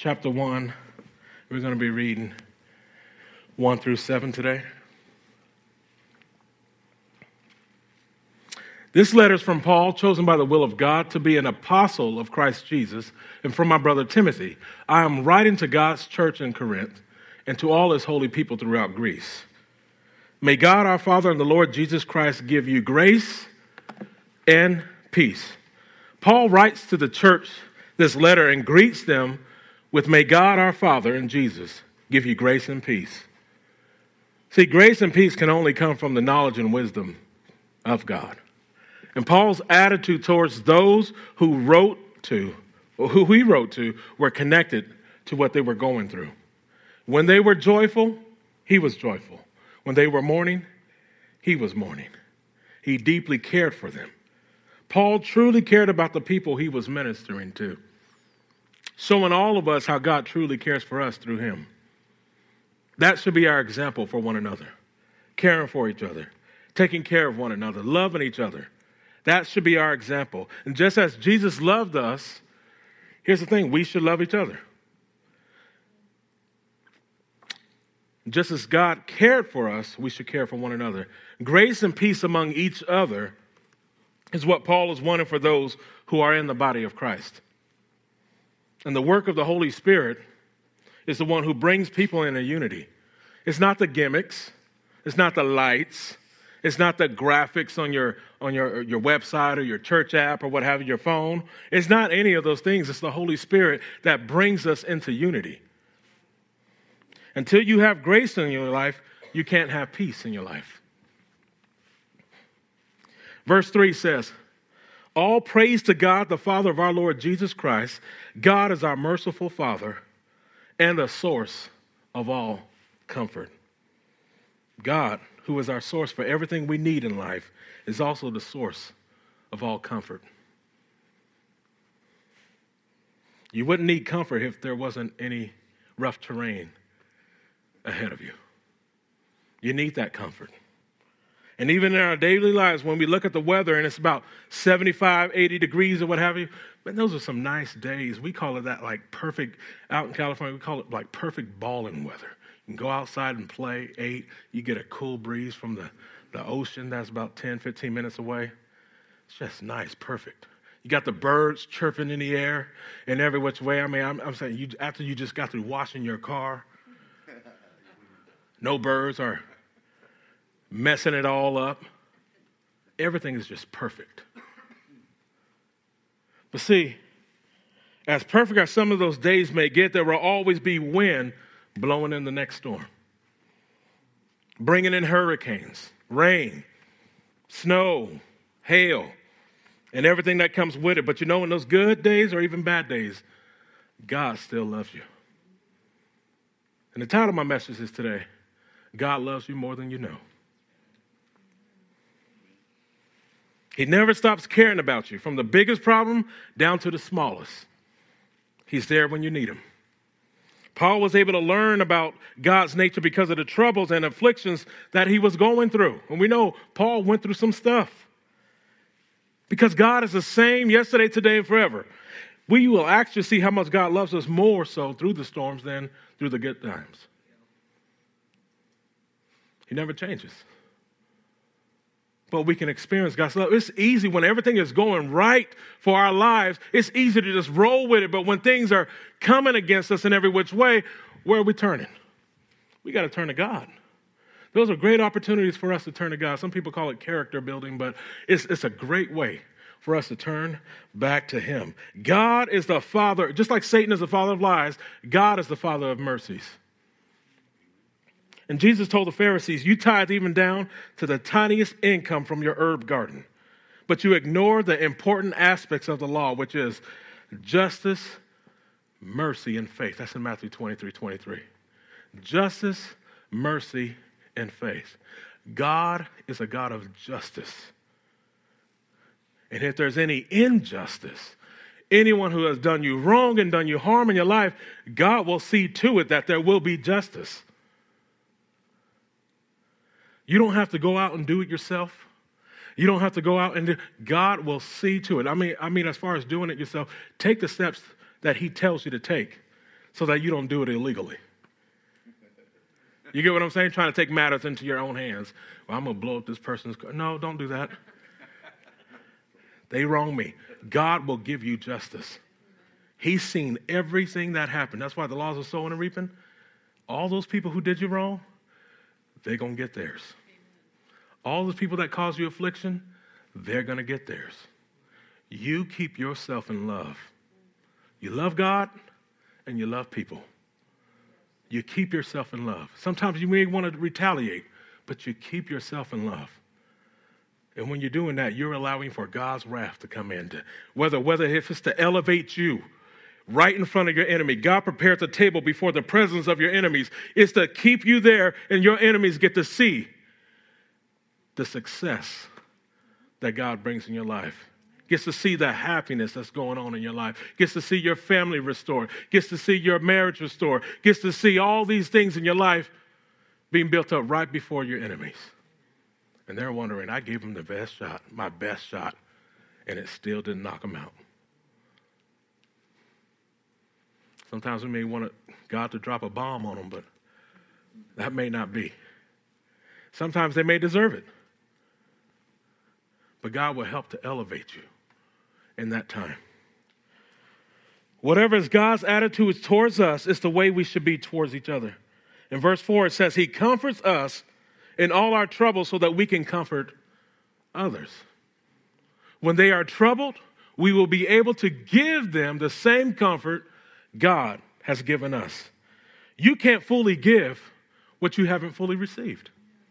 chapter 1. We're going to be reading 1 through 7 today. This letter is from Paul, chosen by the will of God to be an apostle of Christ Jesus, and from my brother Timothy. I am writing to God's church in Corinth and to all his holy people throughout Greece. May God our Father and the Lord Jesus Christ give you grace and peace. Paul writes to the church this letter and greets them with, may God our Father and Jesus give you grace and peace. See, grace and peace can only come from the knowledge and wisdom of God. And Paul's attitude towards those who he wrote to were connected to what they were going through. When they were joyful, he was joyful. When they were mourning, he was mourning. He deeply cared for them. Paul truly cared about the people he was ministering to, showing all of us how God truly cares for us through him. That should be our example for one another, caring for each other, taking care of one another, loving each other. That should be our example. And just as Jesus loved us, here's the thing, we should love each other. Just as God cared for us, we should care for one another. Grace and peace among each other is what Paul is wanting for those who are in the body of Christ. And the work of the Holy Spirit is the one who brings people into unity. It's not the gimmicks. It's not the lights. It's not the graphics on your website or your church app or what have you, your phone. It's not any of those things. It's the Holy Spirit that brings us into unity. Until you have grace in your life, you can't have peace in your life. Verse 3 says, all praise to God, the Father of our Lord Jesus Christ. God is our merciful Father and the source of all comfort. God, who is our source for everything we need in life, is also the source of all comfort. You wouldn't need comfort if there wasn't any rough terrain ahead of you. You need that comfort. And even in our daily lives, when we look at the weather and it's about 75, 80 degrees or what have you, man, those are some nice days. We call it that like perfect, out in California, we call it like perfect balling weather. You can go outside and play, you get a cool breeze from the ocean that's about 10, 15 minutes away. It's just nice, perfect. You got the birds chirping in the air in every which way. I mean, I'm saying after you just got through washing your car, no birds are messing it all up. Everything is just perfect. But see, as perfect as some of those days may get, there will always be wind blowing in the next storm, bringing in hurricanes, rain, snow, hail, and everything that comes with it. But you know, in those good days or even bad days, God still loves you. And the title of my message is today, God loves you more than you know. He never stops caring about you, from the biggest problem down to the smallest. He's there when you need him. Paul was able to learn about God's nature because of the troubles and afflictions that he was going through. And we know Paul went through some stuff. Because God is the same yesterday, today, and forever. We will actually see how much God loves us more so through the storms than through the good times. He never changes. But we can experience God's love. It's easy when everything is going right for our lives. It's easy to just roll with it. But when things are coming against us in every which way, where are we turning? We got to turn to God. Those are great opportunities for us to turn to God. Some people call it character building, but it's a great way for us to turn back to him. God is the Father. Just like Satan is the father of lies, God is the Father of mercies. And Jesus told the Pharisees, you tithe even down to the tiniest income from your herb garden, but you ignore the important aspects of the law, which is justice, mercy, and faith. That's in Matthew 23:23. Justice, mercy, and faith. God is a God of justice. And if there's any injustice, anyone who has done you wrong and done you harm in your life, God will see to it that there will be justice. You don't have to go out and do it yourself. You don't have to go out and do. God will see to it. I mean, as far as doing it yourself, take the steps that he tells you to take so that you don't do it illegally. You get what I'm saying? Trying to take matters into your own hands. Well, I'm going to blow up this person's car. No, don't do that. They wrong me. God will give you justice. He's seen everything that happened. That's why the laws of sowing and reaping, all those people who did you wrong, they're going to get theirs. All those people that cause you affliction, they're going to get theirs. You keep yourself in love. You love God and you love people. You keep yourself in love. Sometimes you may want to retaliate, but you keep yourself in love. And when you're doing that, you're allowing for God's wrath to come in. Whether if it's to elevate you right in front of your enemy. God prepares a table before the presence of your enemies. It's to keep you there and your enemies get to see the success that God brings in your life. Gets to see the happiness that's going on in your life. Gets to see your family restored. Gets to see your marriage restored. Gets to see all these things in your life being built up right before your enemies. And they're wondering, I gave them the best shot, my best shot, and it still didn't knock them out. Sometimes we may want God to drop a bomb on them, but that may not be. Sometimes they may deserve it. But God will help to elevate you in that time. Whatever is God's attitude towards us is the way we should be towards each other. In verse 4, it says, He comforts us in all our troubles so that we can comfort others. When they are troubled, we will be able to give them the same comfort God has given us. You can't fully give what you haven't fully received.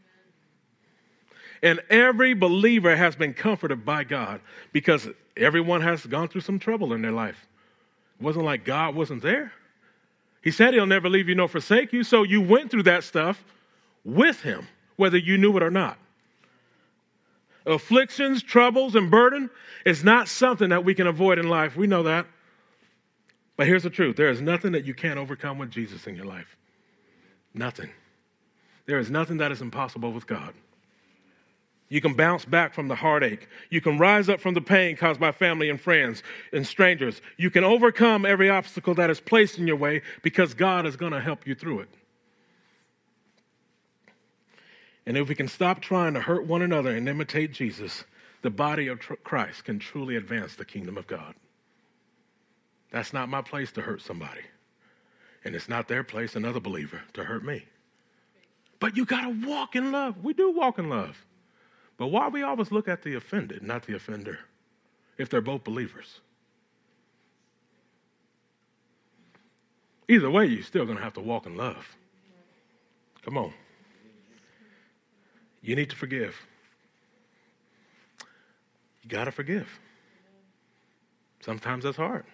And every believer has been comforted by God because everyone has gone through some trouble in their life. It wasn't like God wasn't there. He said He'll never leave you nor forsake you, so you went through that stuff with Him, whether you knew it or not. Afflictions, troubles, and burden is not something that we can avoid in life. We know that. But here's the truth. There is nothing that you can't overcome with Jesus in your life. Nothing. There is nothing that is impossible with God. You can bounce back from the heartache. You can rise up from the pain caused by family and friends and strangers. You can overcome every obstacle that is placed in your way because God is going to help you through it. And if we can stop trying to hurt one another and imitate Jesus, the body of Christ can truly advance the kingdom of God. That's not my place to hurt somebody. And it's not their place, another believer, to hurt me. But you got to walk in love. We do walk in love. But why we always look at the offended, not the offender, if they're both believers? Either way, you're still going to have to walk in love. Come on. You need to forgive. You got to forgive. Sometimes that's hard.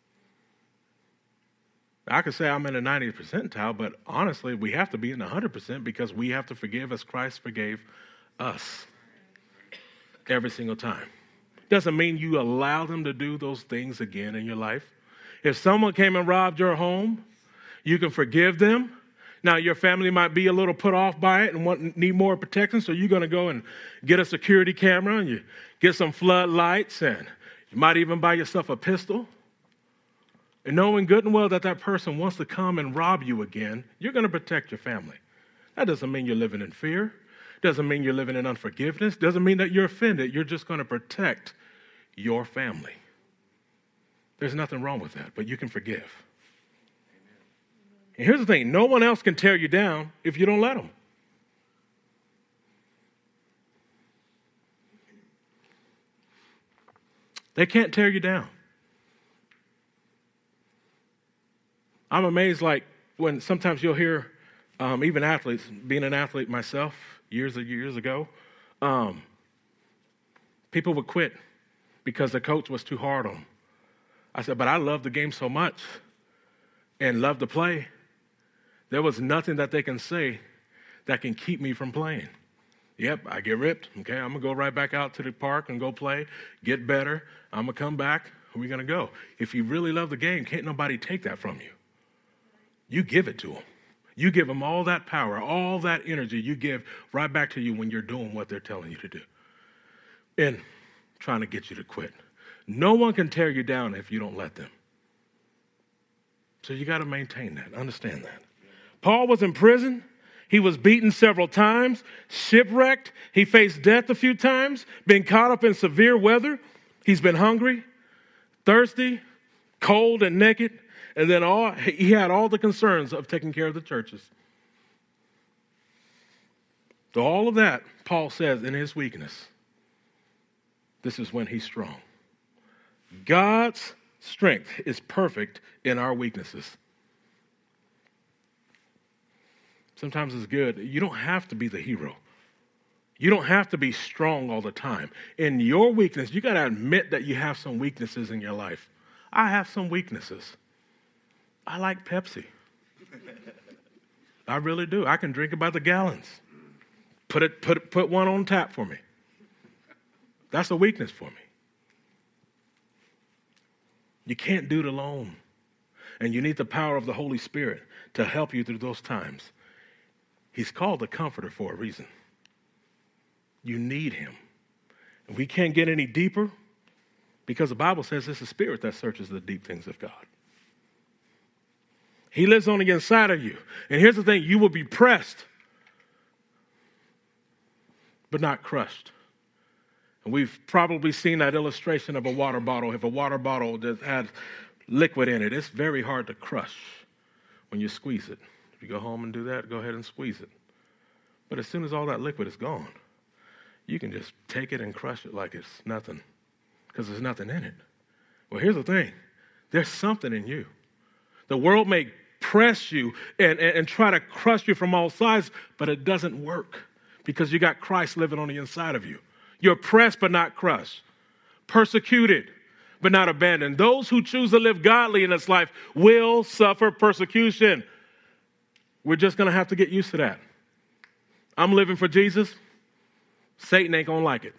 I could say I'm in the 90th percentile, but honestly, we have to be in the 100% because we have to forgive as Christ forgave us every single time. Doesn't mean you allow them to do those things again in your life. If someone came and robbed your home, you can forgive them. Now, your family might be a little put off by it and need more protection, so you're going to go and get a security camera and you get some floodlights and you might even buy yourself a pistol. And knowing good and well that that person wants to come and rob you again, you're going to protect your family. That doesn't mean you're living in fear. Doesn't mean you're living in unforgiveness. Doesn't mean that you're offended. You're just going to protect your family. There's nothing wrong with that, but you can forgive. And here's the thing. No one else can tear you down if you don't let them. They can't tear you down. I'm amazed, like, when sometimes you'll hear even athletes, being an athlete myself years ago, people would quit because the coach was too hard on them. I said, but I love the game so much and love to play. There was nothing that they can say that can keep me from playing. Yep, I get ripped. Okay, I'm going to go right back out to the park and go play, get better. I'm going to come back. We're going to go. If you really love the game, can't nobody take that from you. You give it to them. You give them all that power, all that energy you give right back to you when you're doing what they're telling you to do and trying to get you to quit. No one can tear you down if you don't let them. So you got to maintain that. Understand that. Paul was in prison. He was beaten several times, shipwrecked. He faced death a few times, been caught up in severe weather. He's been hungry, thirsty, cold, and naked. And then he had all the concerns of taking care of the churches. So all of that, Paul says, in his weakness, this is when he's strong. God's strength is perfect in our weaknesses. Sometimes it's good. You don't have to be the hero. You don't have to be strong all the time. In your weakness, you got to admit that you have some weaknesses in your life. I have some weaknesses. I like Pepsi. I really do. I can drink it by the gallons. Put one on tap for me. That's a weakness for me. You can't do it alone. And you need the power of the Holy Spirit to help you through those times. He's called the Comforter for a reason. You need him. And we can't get any deeper because the Bible says it's the Spirit that searches the deep things of God. He lives on the inside of you. And here's the thing, you will be pressed, but not crushed. And we've probably seen that illustration of a water bottle. If a water bottle that has liquid in it, it's very hard to crush when you squeeze it. If you go home and do that, go ahead and squeeze it. But as soon as all that liquid is gone, you can just take it and crush it like it's nothing because there's nothing in it. Well, here's the thing. There's something in you. The world may press you and try to crush you from all sides, but it doesn't work because you got Christ living on the inside of you. You're pressed but not crushed, persecuted but not abandoned. Those who choose to live godly in this life will suffer persecution. We're just going to have to get used to that. I'm living for Jesus. Satan ain't going to like it.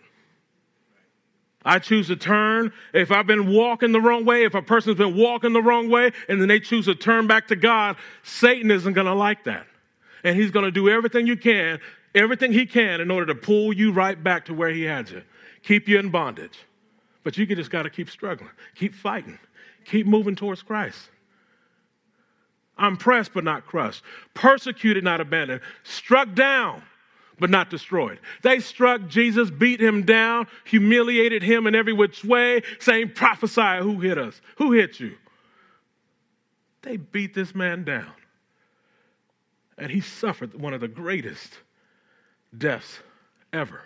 I choose to turn. If I've been walking the wrong way, if a person's been walking the wrong way, and then they choose to turn back to God, Satan isn't going to like that. And he's going to do everything he can in order to pull you right back to where he had you. Keep you in bondage. But you just got to keep struggling. Keep fighting. Keep moving towards Christ. I'm pressed but not crushed. Persecuted, not abandoned. Struck down, but not destroyed. They struck Jesus, beat him down, humiliated him in every which way, saying, prophesy, who hit us? Who hit you? They beat this man down. And he suffered one of the greatest deaths ever.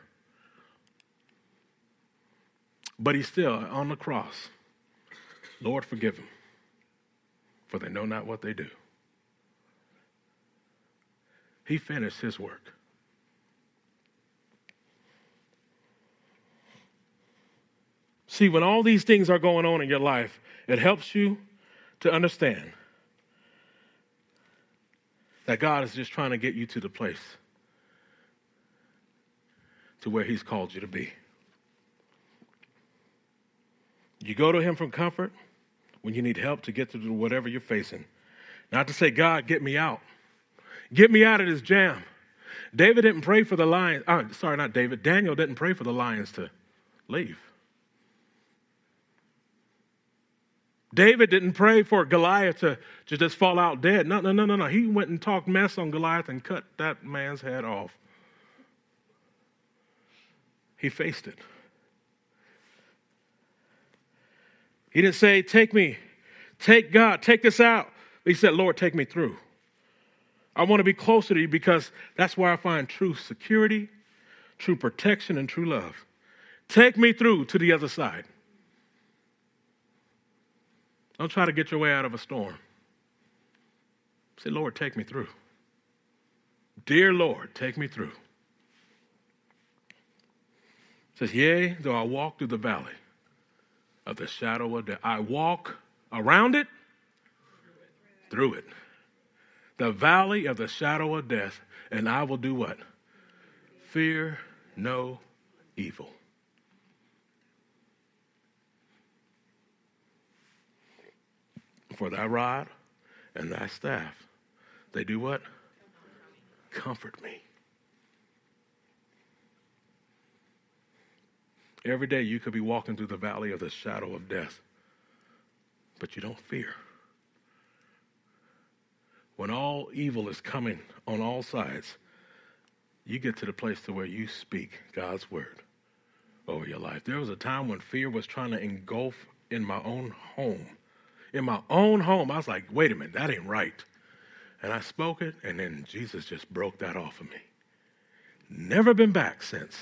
But he's still on the cross. Lord, forgive them, for they know not what they do. He finished his work. See, when all these things are going on in your life, it helps you to understand that God is just trying to get you to the place to where he's called you to be. You go to him for comfort when you need help to get through whatever you're facing. Not to say, God, get me out. Get me out of this jam. David didn't pray for the lions. Daniel didn't pray for the lions to leave. David didn't pray for Goliath to just fall out dead. No. He went and talked mess on Goliath and cut that man's head off. He faced it. He didn't say, take me, take God, take this out. He said, Lord, take me through. I want to be closer to you because that's where I find true security, true protection, and true love. Take me through to the other side. Don't try to get your way out of a storm. Say, Lord, take me through. Dear Lord, take me through. It says, yea, though I walk through the valley of the shadow of death. I walk around it, through it. The valley of the shadow of death, and I will do what? Fear no evil. For thy rod and thy staff, they do what? Comfort me. Every day you could be walking through the valley of the shadow of death, but you don't fear when all evil is coming on all sides, you get to the place to where you speak God's word over your life. There was a time when fear was trying to engulf in my own home. In my own home, I was like, wait a minute, that ain't right. And I spoke it, and then Jesus just broke that off of me. Never been back since.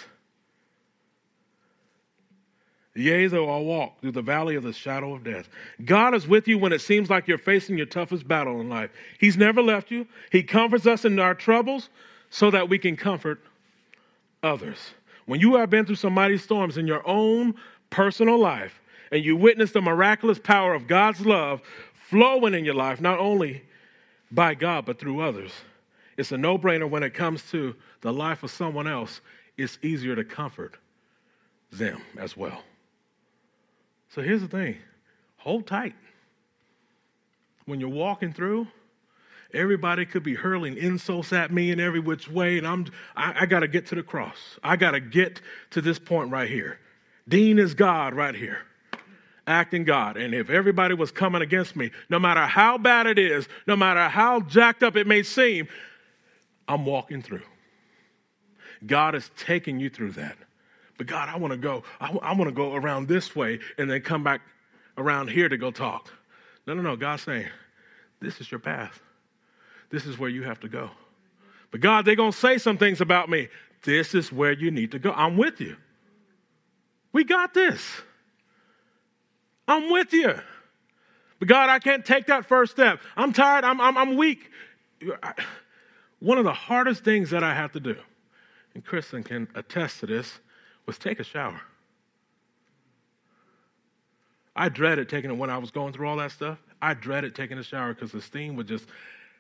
Yea, though I walk through the valley of the shadow of death. God is with you when it seems like you're facing your toughest battle in life. He's never left you. He comforts us in our troubles so that we can comfort others. When you have been through some mighty storms in your own personal life and you witness the miraculous power of God's love flowing in your life, not only by God but through others, it's a no-brainer when it comes to the life of someone else. It's easier to comfort them as well. So here's the thing. Hold tight. When you're walking through, everybody could be hurling insults at me in every which way, and I got to get to the cross. I got to get to this point right here. Dean is God right here, acting God. And if everybody was coming against me, no matter how bad it is, no matter how jacked up it may seem, I'm walking through. God is taking you through that. But God, I want to go. I want to go around this way and then come back around here to go talk. No. God's saying, this is your path. This is where you have to go. But God, they're going to say some things about me. This is where you need to go. I'm with you. We got this. I'm with you. But God, I can't take that first step. I'm tired. I'm weak. One of the hardest things that I have to do, and Kristen can attest to this, was take a shower. I dreaded taking it when I was going through all that stuff. I dreaded taking a shower because the steam would just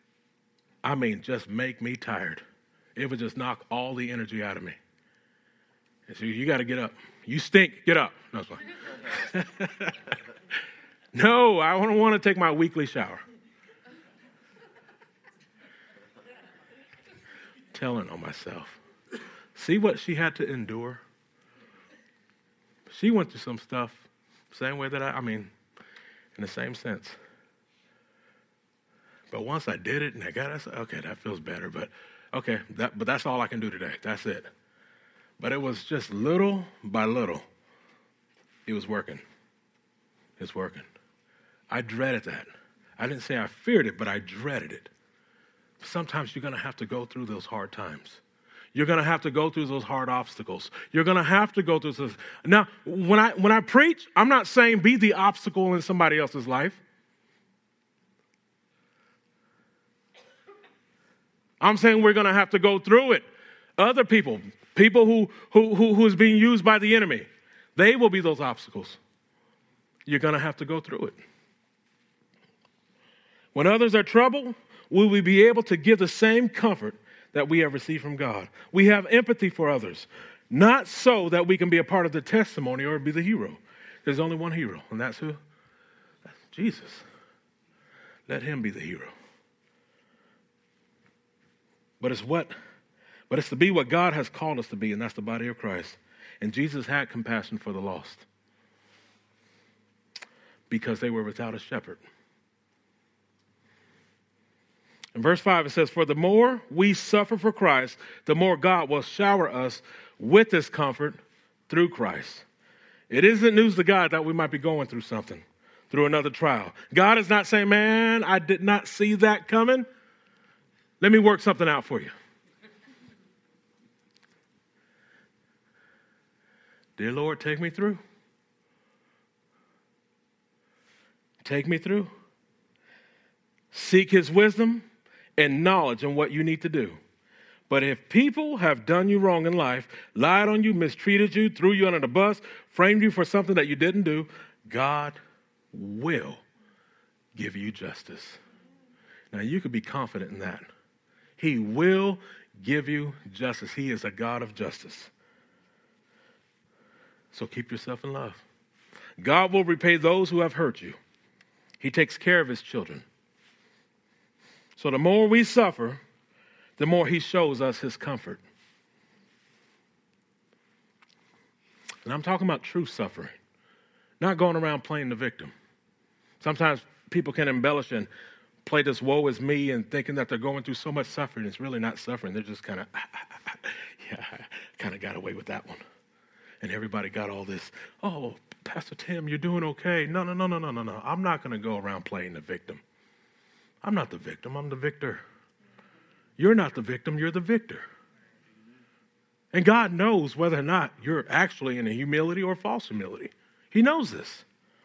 make me tired. It would just knock all the energy out of me. And so you got to get up. You stink, get up. No, it's fine. No, I don't want to take my weekly shower. Telling on myself. See what she had to endure? She went through some stuff, same way that in the same sense. But once I did it and I got it, I said, okay, that feels better. But that's all I can do today. That's it. But it was just little by little. It was working. It's working. I dreaded that. I didn't say I feared it, but I dreaded it. Sometimes you're going to have to go through those hard times. You're going to have to go through those hard obstacles. You're going to have to go through this. Now, when I preach, I'm not saying be the obstacle in somebody else's life. I'm saying we're going to have to go through it. Other people who's being used by the enemy, they will be those obstacles. You're going to have to go through it. When others are troubled, will we be able to give the same comfort that we have received from God? We have empathy for others, not so that we can be a part of the testimony or be the hero. There's only one hero, and that's who? That's Jesus. Let him be the hero. But it's to be what God has called us to be, and that's the body of Christ. And Jesus had compassion for the lost because they were without a shepherd. In verse 5, it says, for the more we suffer for Christ, the more God will shower us with his comfort through Christ. It isn't news to God that we might be going through something, through another trial. God is not saying, man, I did not see that coming. Let me work something out for you. Dear Lord, take me through. Take me through. Seek his wisdom and knowledge in what you need to do. But if people have done you wrong in life, lied on you, mistreated you, threw you under the bus, framed you for something that you didn't do, God will give you justice. Now, you could be confident in that. He will give you justice. He is a God of justice. So keep yourself in love. God will repay those who have hurt you. He takes care of his children. So the more we suffer, the more he shows us his comfort. And I'm talking about true suffering, not going around playing the victim. Sometimes people can embellish and play this woe is me and thinking that they're going through so much suffering. It's really not suffering. They're just kind of, yeah, I kind of got away with that one. And everybody got all this, oh, Pastor Tim, you're doing okay. No. I'm not going to go around playing the victim. I'm not the victim. I'm the victor. You're not the victim. You're the victor. And God knows whether or not you're actually in a humility or false humility. He knows this.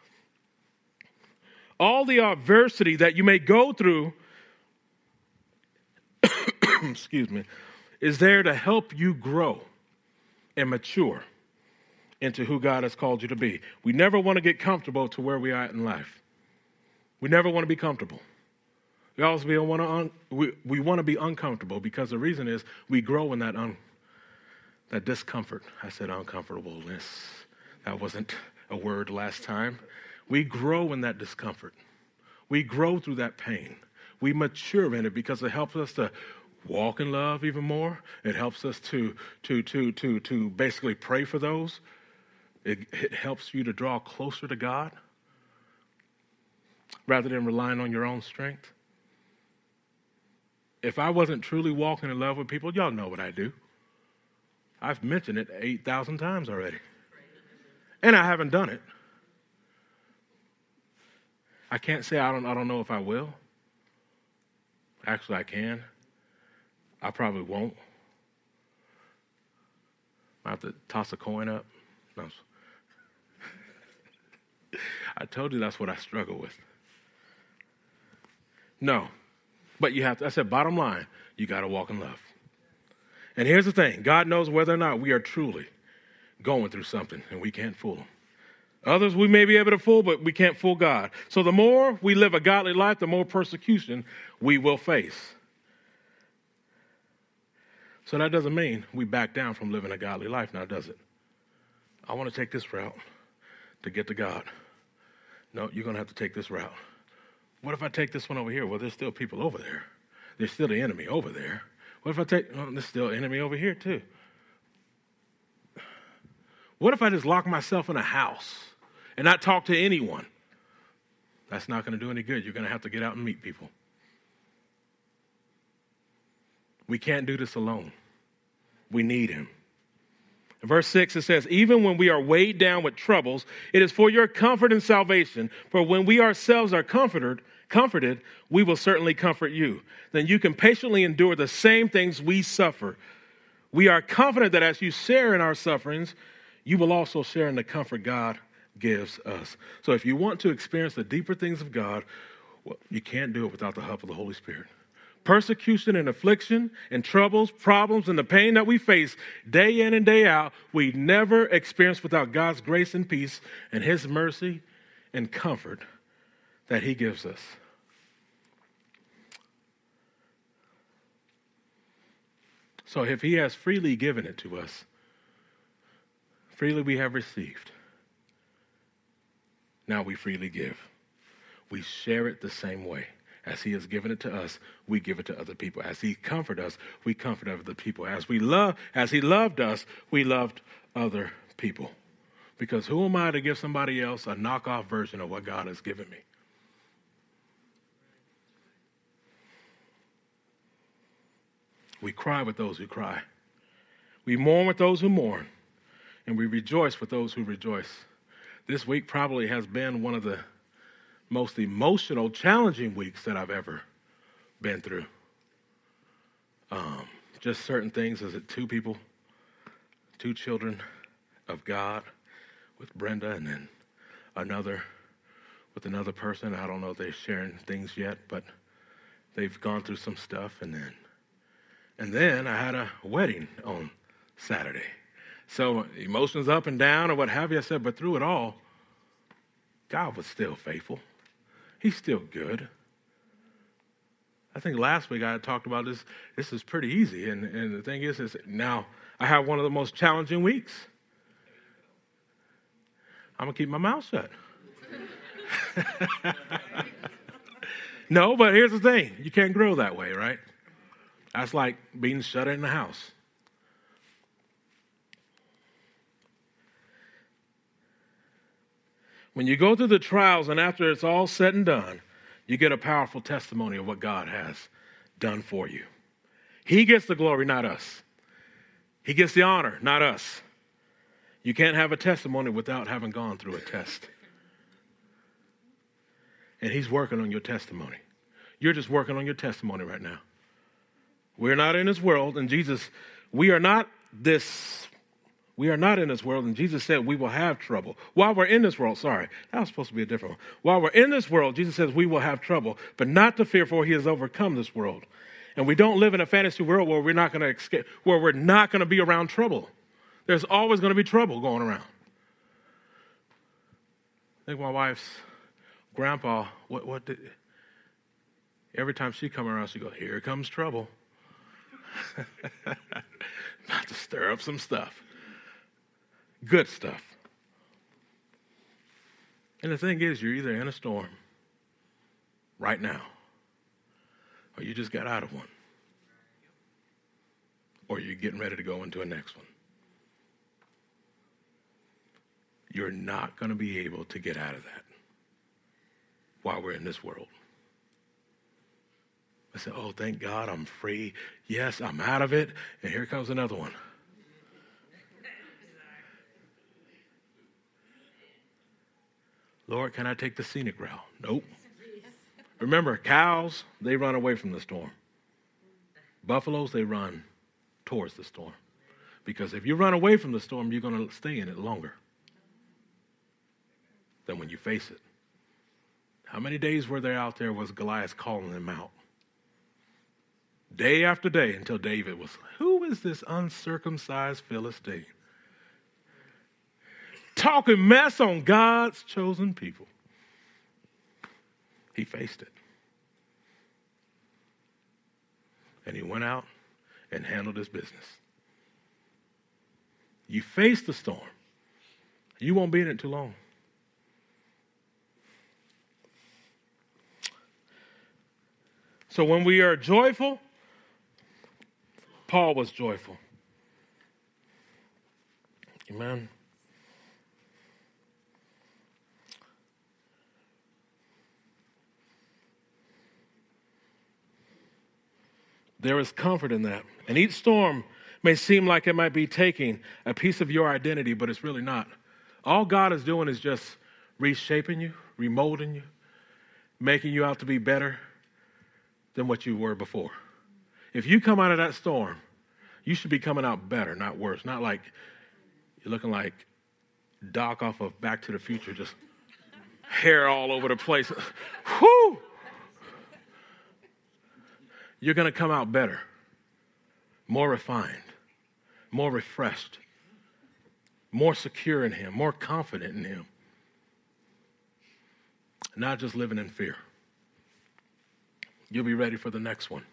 All the adversity that you may go through, excuse me, is there to help you grow and mature into who God has called you to be. We never want to get comfortable to where we are in life. We never want to be comfortable. We always want to be uncomfortable because the reason is we grow in that discomfort. I said uncomfortableness. That wasn't a word last time. We grow in that discomfort. We grow through that pain. We mature in it because it helps us to walk in love even more. It helps us to basically pray for those. It helps you to draw closer to God rather than relying on your own strength. If I wasn't truly walking in love with people, y'all know what I do. I've mentioned it 8,000 times already. And I haven't done it. I can't say I don't know if I will. Actually, I can. I probably won't. I have to toss a coin up. No. I told you that's what I struggle with. No. But you have to, I said, bottom line, you got to walk in love. And here's the thing. God knows whether or not we are truly going through something, and we can't fool him. Others we may be able to fool, but we can't fool God. So the more we live a godly life, the more persecution we will face. So that doesn't mean we back down from living a godly life now, does it? I want to take this route to get to God. No, you're going to have to take this route. What if I take this one over here? Well, there's still people over there. There's still the enemy over there. What if I take, there's still an enemy over here too. What if I just lock myself in a house and not talk to anyone? That's not going to do any good. You're going to have to get out and meet people. We can't do this alone. We need him. In verse 6, it says, even when we are weighed down with troubles, it is for your comfort and salvation. For when we ourselves are comforted, we will certainly comfort you. Then you can patiently endure the same things we suffer. We are confident that as you share in our sufferings, you will also share in the comfort God gives us. So if you want to experience the deeper things of God, well, you can't do it without the help of the Holy Spirit. Persecution and affliction and troubles, problems, and the pain that we face day in and day out, we never experience without God's grace and peace and his mercy and comfort that he gives us. So if he has freely given it to us, freely we have received. Now we freely give. We share it the same way. As he has given it to us, we give it to other people. As he comforts us, we comfort other people. As he loved us, we loved other people. Because who am I to give somebody else a knockoff version of what God has given me? We cry with those who cry. We mourn with those who mourn. And we rejoice with those who rejoice. This week probably has been one of the most emotional, challenging weeks that I've ever been through. Just certain things as two children of God with Brenda, and then another with another person. I don't know if they're sharing things yet, but they've gone through some stuff. And then I had a wedding on Saturday. So emotions up and down or what have you. I said, but through it all, God was still faithful. He's still good. I think last week I had talked about this. This is pretty easy. And the thing is now I have one of the most challenging weeks. I'm going to keep my mouth shut. No, but here's the thing. You can't grow that way, right? That's like being shut in the house. When you go through the trials and after it's all said and done, You get a powerful testimony of what God has done for you. He gets the glory, not us. He gets the honor, not us. You can't have a testimony without having gone through a test. And he's working on your testimony. You're just working on your testimony right now. We're not in this world, and Jesus, we are not in this world, and Jesus said we will have trouble. While we're in this world, that was supposed to be a different one. While we're in this world, Jesus says we will have trouble, but not to fear, for he has overcome this world. And we don't live in a fantasy world where we're not going to escape, where we're not going to be around trouble. There's always going to be trouble going around. I think my wife's grandpa, every time she come around, she goes, here comes trouble. About to stir up some stuff. Good stuff. And the thing is, you're either in a storm right now, or you just got out of one, or you're getting ready to go into a next one. You're not going to be able to get out of that while we're in this world. I said, oh, thank God I'm free. Yes, I'm out of it. And here comes another one. Lord, can I take the scenic route? Nope. Remember, cows, they run away from the storm. Buffaloes, they run towards the storm. Because if you run away from the storm, you're going to stay in it longer than when you face it. How many days were there out there was Goliath calling them out? Day after day until David was, who is this uncircumcised Philistine? Talking mess on God's chosen people. He faced it. And he went out and handled his business. You face the storm. You won't be in it too long. So when we are joyful, Paul was joyful. Amen. There is comfort in that. And each storm may seem like it might be taking a piece of your identity, but it's really not. All God is doing is just reshaping you, remolding you, making you out to be better than what you were before. If you come out of that storm, you should be coming out better, not worse. Not like you're looking like Doc off of Back to the Future, just hair all over the place. Whoo! You're going to come out better, more refined, more refreshed, more secure in him, more confident in him. Not just living in fear. You'll be ready for the next one.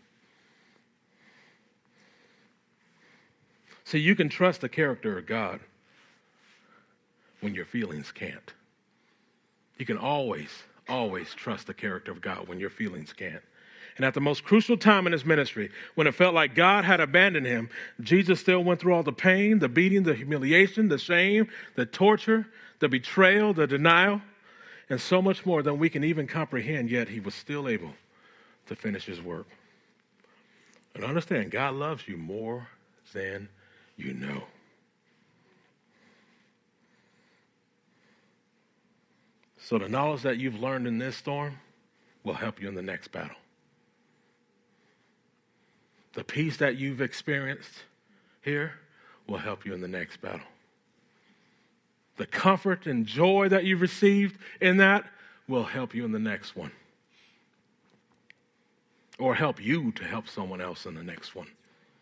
See, you can trust the character of God when your feelings can't. You can always trust the character of God when your feelings can't. And at the most crucial time in his ministry, when it felt like God had abandoned him, Jesus still went through all the pain, the beating, the humiliation, the shame, the torture, the betrayal, the denial, and so much more than we can even comprehend, yet he was still able to finish his work. And understand, God loves you more than you know. So the knowledge that you've learned in this storm will help you in the next battle. The peace that you've experienced here will help you in the next battle. The comfort and joy that you've received in that will help you in the next one. Or help you to help someone else in the next one.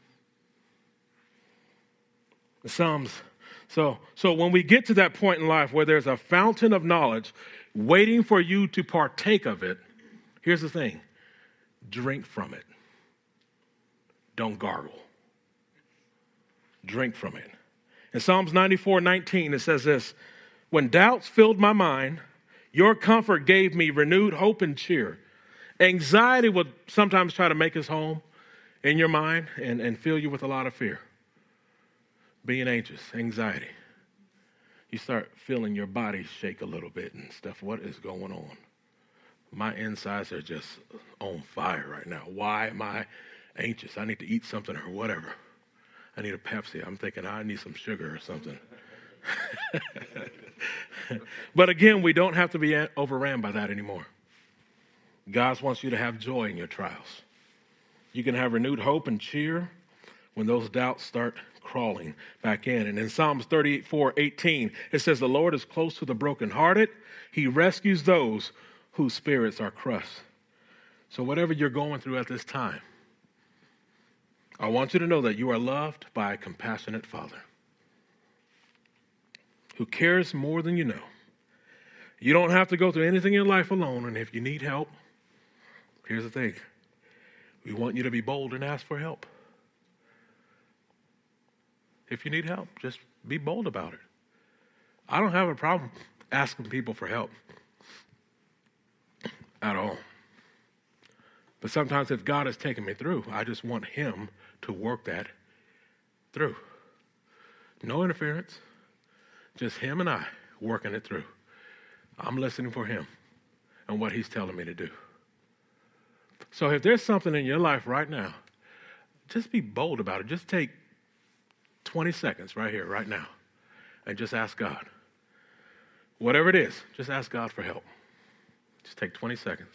The Psalms. So when we get to that point in life where there's a fountain of knowledge waiting for you to partake of it, here's the thing. Drink from it. Don't gargle. Drink from it. In Psalms 94:19, it says this, when doubts filled my mind, your comfort gave me renewed hope and cheer. Anxiety would sometimes try to make its home in your mind and fill you with a lot of fear. Being anxious, anxiety. You start feeling your body shake a little bit and stuff. What is going on? My insides are just on fire right now. Why am I anxious? I need to eat something or whatever. I need a Pepsi. I'm thinking I need some sugar or something. But again, we don't have to be overran by that anymore. God wants you to have joy in your trials. You can have renewed hope and cheer when those doubts start crawling back in. And in Psalms 34:18, it says, the Lord is close to the brokenhearted. He rescues those whose spirits are crushed. So whatever you're going through at this time, I want you to know that you are loved by a compassionate Father who cares more than you know. You don't have to go through anything in life alone, and if you need help, here's the thing. We want you to be bold and ask for help. If you need help, just be bold about it. I don't have a problem asking people for help at all. But sometimes if God has taken me through, I just want him to work that through. No interference, just him and I working it through. I'm listening for him and what he's telling me to do. So if there's something in your life right now, just be bold about it. Just take 20 seconds right here, right now, and just ask God. Whatever it is, just ask God for help. Just take 20 seconds.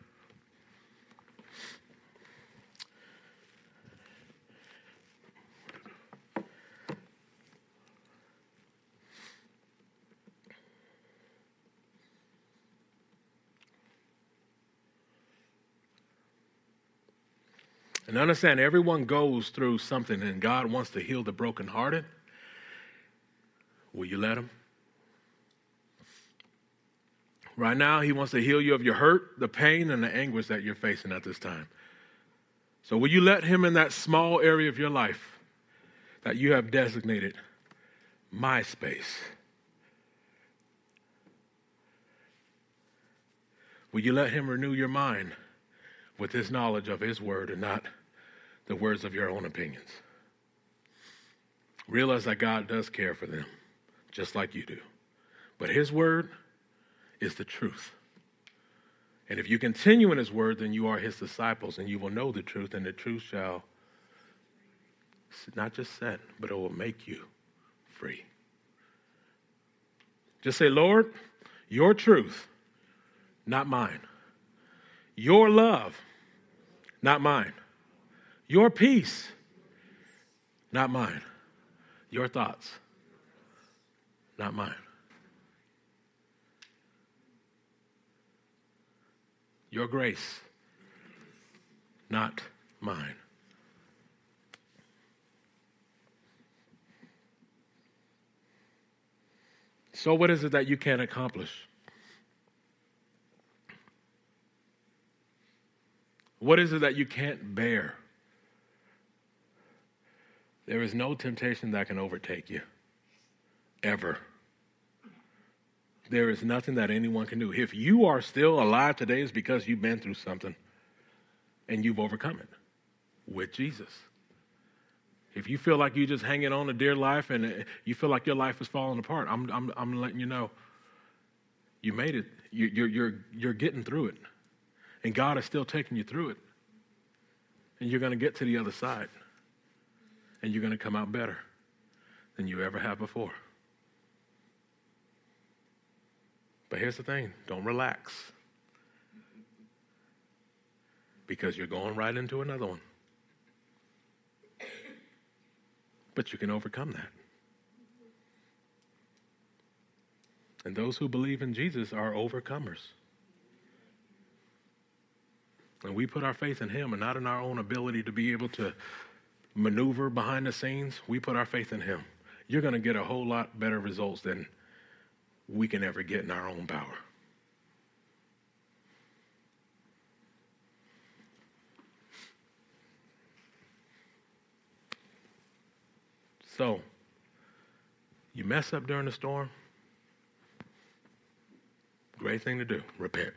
And understand, everyone goes through something, and God wants to heal the brokenhearted. Will you let him? Right now, he wants to heal you of your hurt, the pain, and the anguish that you're facing at this time. So will you let him in that small area of your life that you have designated my space? Will you let him renew your mind with his knowledge of his word and not the words of your own opinions? Realize that God does care for them, just like you do. But his word is the truth. And if you continue in his word, then you are his disciples, and you will know the truth, and the truth shall not just set, but it will make you free. Just say, Lord, your truth, not mine. Your love, not mine. Your peace, not mine. Your thoughts, not mine. Your grace, not mine. So what is it that you can't accomplish? What is it that you can't bear? There is no temptation that can overtake you, ever. There is nothing that anyone can do. If you are still alive today, it's because you've been through something and you've overcome it with Jesus. If you feel like you're just hanging on to dear life and you feel like your life is falling apart, I'm letting you know, you made it. You're getting through it, and God is still taking you through it, and you're going to get to the other side, and you're going to come out better than you ever have before. But here's the thing, don't relax, because you're going right into another one. But you can overcome that. And those who believe in Jesus are overcomers. And we put our faith in him and not in our own ability to be able to maneuver behind the scenes. We put our faith in him. You're going to get a whole lot better results than we can ever get in our own power. So, you mess up during the storm, great thing to do, repent.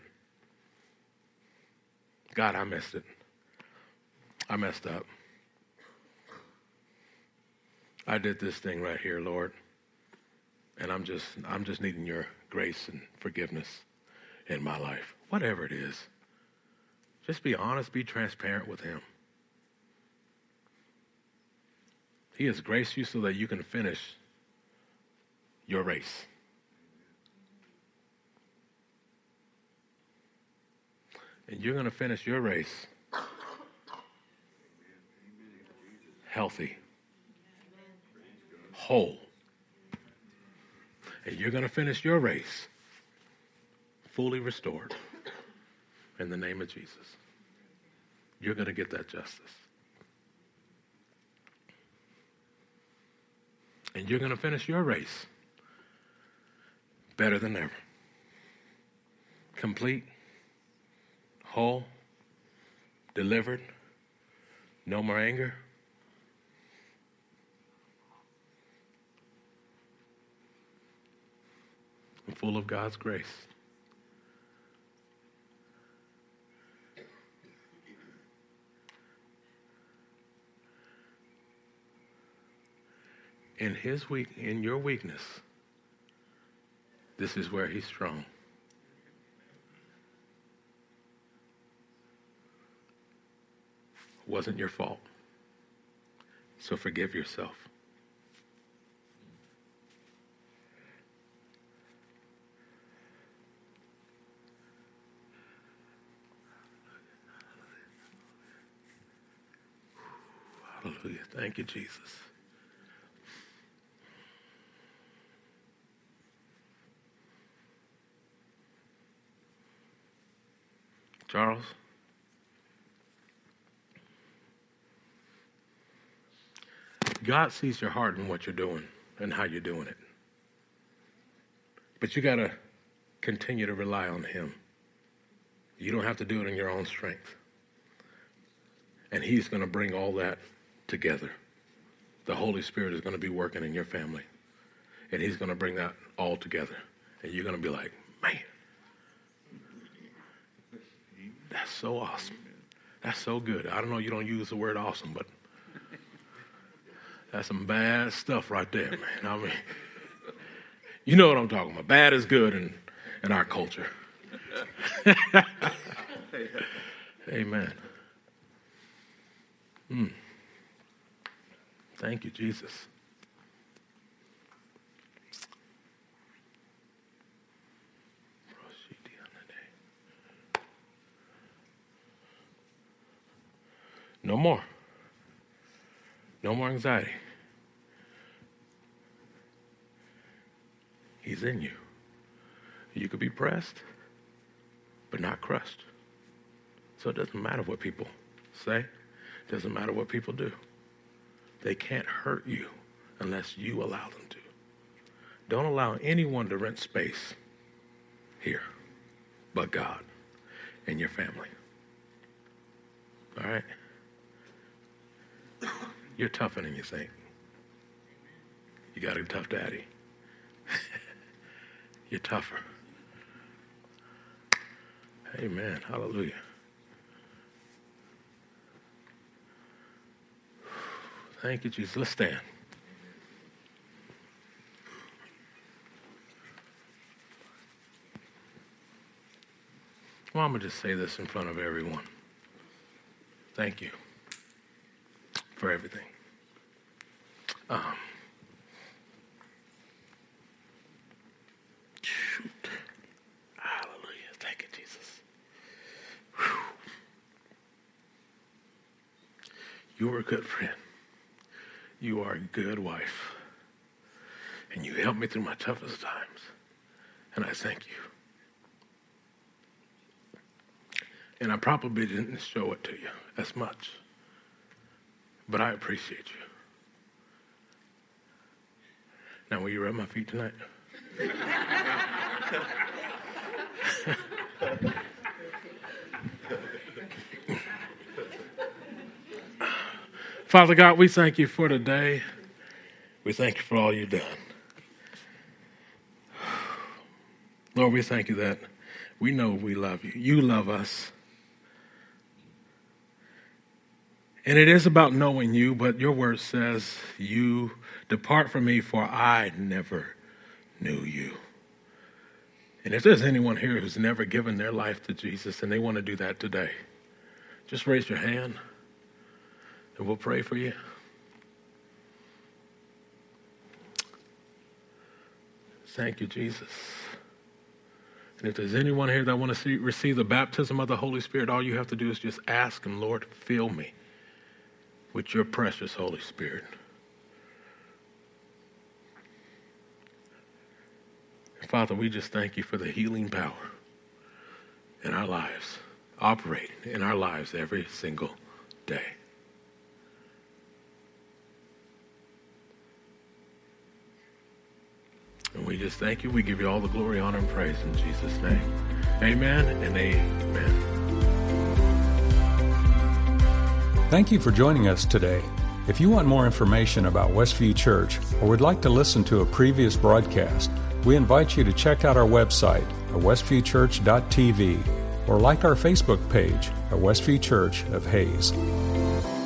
God, I messed it. I messed up. I did this thing right here, Lord, and I'm just needing your grace and forgiveness in my life. whatever it is. Just be honest, be transparent with him. He has graced you so that you can finish your race. And you're going to finish your race healthy, whole. And you're going to finish your race fully restored in the name of Jesus. You're going to get that justice. And you're going to finish your race better than ever. Complete, whole, delivered, no more anger. And full of God's grace. In your weakness, this is where he's strong. It wasn't your fault. So forgive yourself. Hallelujah. Thank you, Jesus. Charles? God sees your heart and what you're doing and how you're doing it. But you got to continue to rely on him. You don't have to do it in your own strength. And he's going to bring all that together. The Holy Spirit is going to be working in your family. And he's going to bring that all together. And you're going to be like, man, that's so awesome. That's so good. I don't know, you don't use the word awesome, but that's some bad stuff right there, man. I mean, you know what I'm talking about. Bad is good in our culture. Amen. Thank you, Jesus. No more. No more anxiety. He's in you. You could be pressed, but not crushed. So it doesn't matter what people say. It doesn't matter what people do. They can't hurt you unless you allow them to. Don't allow anyone to rent space here but God and your family. All right? You're tougher than you think. You got a tough daddy. You're tougher. Amen. Hallelujah. Thank you, Jesus. Let's stand. Well, I'm going to just say this in front of everyone. Thank you for everything. Shoot. Hallelujah. Thank you, Jesus. Whew. You are a good friend. You are a good wife. And you helped me through my toughest times. And I thank you. And I probably didn't show it to you as much. But I appreciate you. Now, will you rub my feet tonight? Father God, we thank you for today. We thank you for all you've done. Lord, we thank you that we know we love you. You love us. And it is about knowing you, but your word says, you depart from me, for I never knew you. And if there's anyone here who's never given their life to Jesus and they want to do that today, just raise your hand and we'll pray for you. Thank you, Jesus. And if there's anyone here that wants to receive the baptism of the Holy Spirit, all you have to do is just ask him, Lord, fill me with your precious Holy Spirit. And Father, we just thank you for the healing power in our lives, operating in our lives every single day. And we just thank you. We give you all the glory, honor, and praise in Jesus' name. Amen and amen. Thank you for joining us today. If you want more information about Westview Church or would like to listen to a previous broadcast, we invite you to check out our website at westviewchurch.tv or like our Facebook page at Westview Church of Hayes.